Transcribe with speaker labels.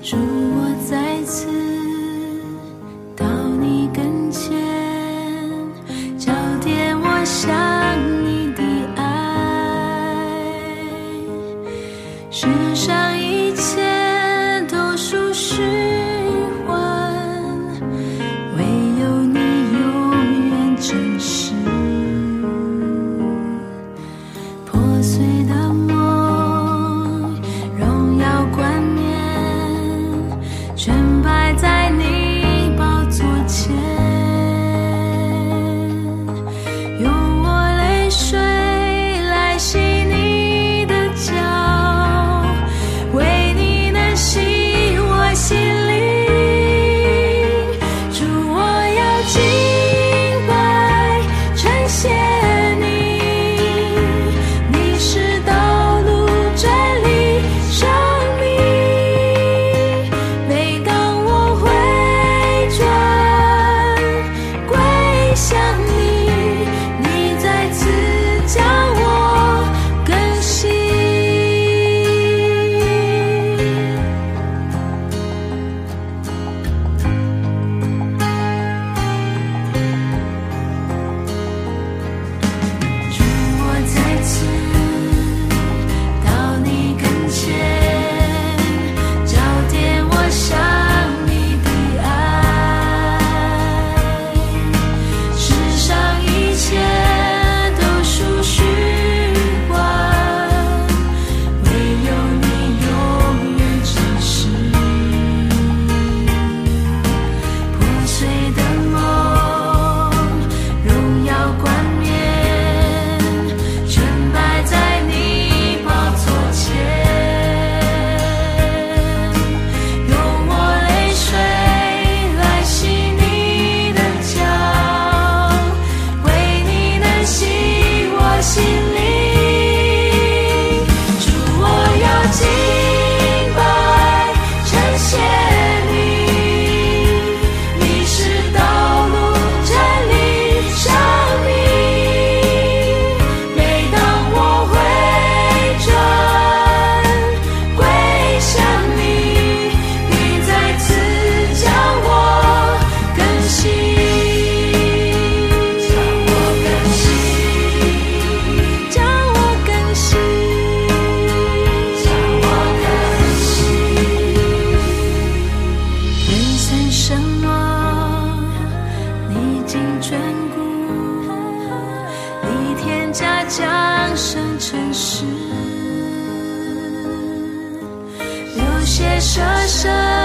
Speaker 1: 主，我再次到你跟前，交点我向你的爱，世上一切都属虚幻，唯有你永远真实。破碎的梦，荣耀冠冕，全摆在你宝座前，用我泪水来洗你的脚，为你能洗我心灵。主，我要敬拜称谢你，你是道路真理生命。每当我回转归向你，你再次将我更新。主，我再次到你跟前，交点我向你的爱，世上一切都属虚幻，唯有你永远真实。破碎的梦，荣耀冠冕，全摆在你宝座前，用我泪水来洗你的脚，为你能洗我心灵。主，我要敬拜称谢你，你是道路真理生命。每当我回转归向你，你再次将我更新，将我更新，将我更新。人生什么历经眷顾，逆天家降生成世，流血舍身